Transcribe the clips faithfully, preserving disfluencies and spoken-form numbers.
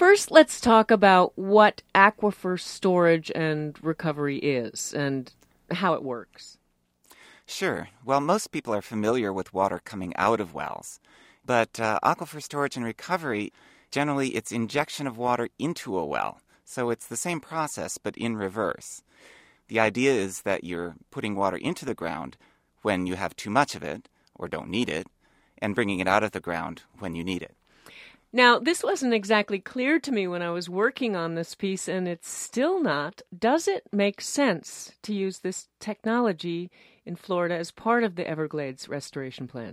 first, let's talk about what aquifer storage and recovery is and how it works. Sure. Well, most people are familiar with water coming out of wells. But uh, aquifer storage and recovery, generally it's injection of water into a well. So it's the same process, but in reverse. The idea is that you're putting water into the ground when you have too much of it or don't need it, and bringing it out of the ground when you need it. Now, this wasn't exactly clear to me when I was working on this piece, and it's still not. Does it make sense to use this technology in Florida as part of the Everglades restoration plan?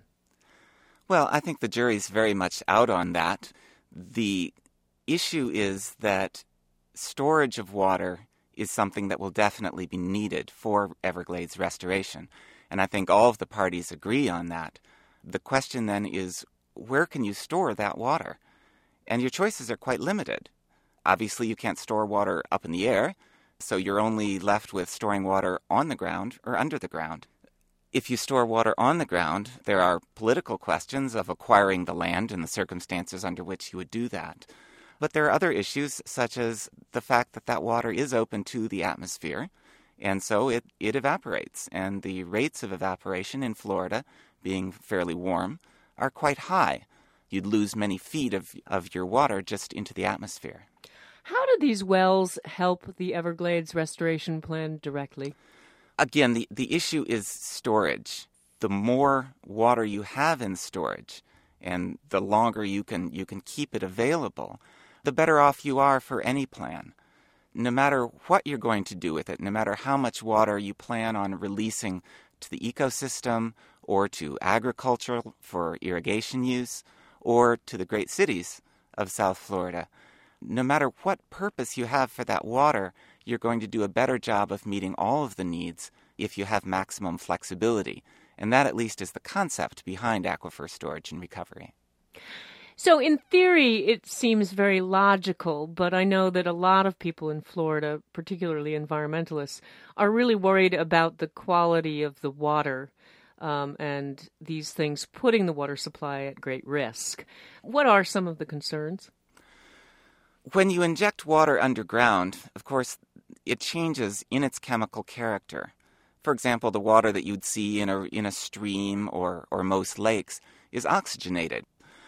Well, I think the jury's very much out on that. The issue is that storage of water is something that will definitely be needed for Everglades restoration. And I think all of the parties agree on that. The question then is, where can you store that water? And your choices are quite limited. Obviously, you can't store water up in the air, so you're only left with storing water on the ground or under the ground. If you store water on the ground, there are political questions of acquiring the land and the circumstances under which you would do that. But there are other issues, such as the fact that that water is open to the atmosphere, and so it, it evaporates. And the rates of evaporation in Florida, being fairly warm, are quite high. You'd lose many feet of, of your water just into the atmosphere. How do these wells help the Everglades restoration plan directly? Again, the, the issue is storage. The more water you have in storage and the longer you can you can keep it available, the better off you are for any plan. No matter what you're going to do with it, no matter how much water you plan on releasing to the ecosystem or to agriculture for irrigation use or to the great cities of South Florida, no matter what purpose you have for that water, you're going to do a better job of meeting all of the needs if you have maximum flexibility. And that, at least, is the concept behind aquifer storage and recovery. So in theory, it seems very logical, but I know that a lot of people in Florida, particularly environmentalists, are really worried about the quality of the water um, and these things putting the water supply at great risk. What are some of the concerns? When you inject water underground, of course, it changes in its chemical character. For example, the water that you'd see in a in a stream or, or most lakes is oxygenated.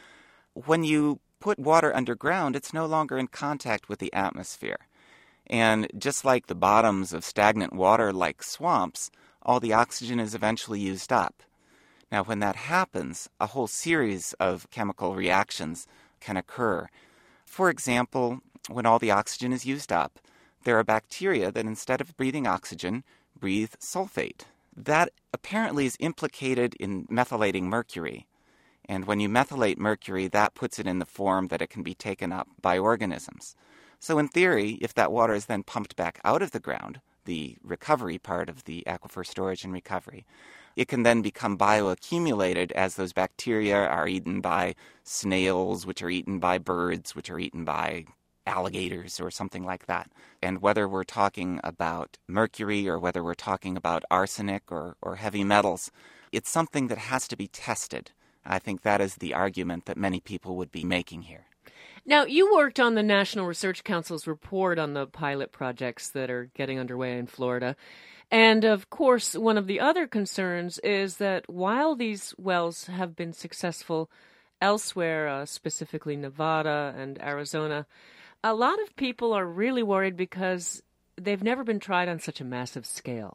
When you put water underground, it's no longer in contact with the atmosphere. And just like the bottoms of stagnant water, like swamps, all the oxygen is eventually used up. Now, when that happens, a whole series of chemical reactions can occur. For example, when all the oxygen is used up, there are bacteria that instead of breathing oxygen, breathe sulfate. That apparently is implicated in methylating mercury. And when you methylate mercury, that puts it in the form that it can be taken up by organisms. So in theory, if that water is then pumped back out of the ground, the recovery part of the aquifer storage and recovery, it can then become bioaccumulated as those bacteria are eaten by snails, which are eaten by birds, which are eaten by alligators or something like that. And whether we're talking about mercury or whether we're talking about arsenic or, or heavy metals, it's something that has to be tested. I think that is the argument that many people would be making here. Now, you worked on the National Research Council's report on the pilot projects that are getting underway in Florida. And, of course, one of the other concerns is that while these wells have been successful elsewhere, uh, specifically Nevada and Arizona, a lot of people are really worried because they've never been tried on such a massive scale.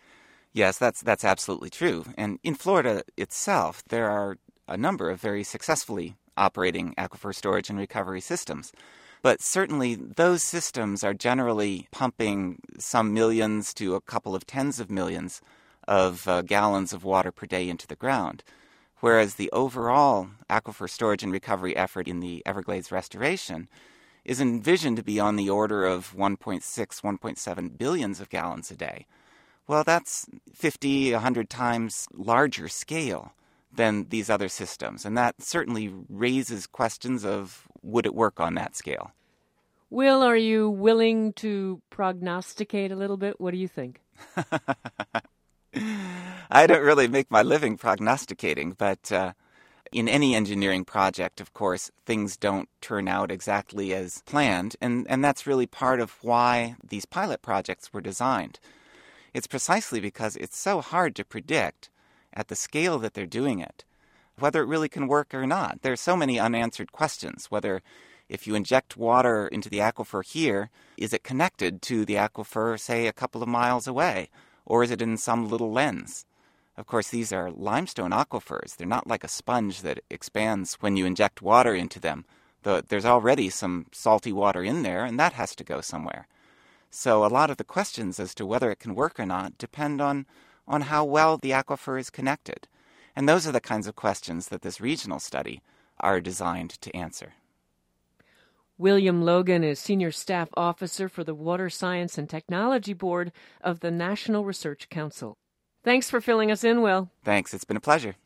Yes, that's that's absolutely true. And in Florida itself, there are a number of very successfully operating aquifer storage and recovery systems. But certainly those systems are generally pumping some millions to a couple of tens of millions of uh, gallons of water per day into the ground, whereas the overall aquifer storage and recovery effort in the Everglades restoration is envisioned to be on the order of one point six, one point seven billions of gallons a day. Well, that's fifty, one hundred times larger scale than these other systems. And that certainly raises questions of, would it work on that scale? Will, are you willing to prognosticate a little bit? What do you think? I don't really make my living prognosticating, but uh, In any engineering project, of course, things don't turn out exactly as planned, and, and that's really part of why these pilot projects were designed. It's precisely because it's so hard to predict at the scale that they're doing it whether it really can work or not. There are so many unanswered questions, whether if you inject water into the aquifer here, is it connected to the aquifer, say, a couple of miles away, or is it in some little lens? Of course, these are limestone aquifers. They're not like a sponge that expands when you inject water into them. The, there's already some salty water in there, and that has to go somewhere. So a lot of the questions as to whether it can work or not depend on, on how well the aquifer is connected. And those are the kinds of questions that this regional study are designed to answer. William Logan is Senior Staff Officer for the Water Science and Technology Board of the National Research Council. Thanks for filling us in, Will. Thanks. It's been a pleasure.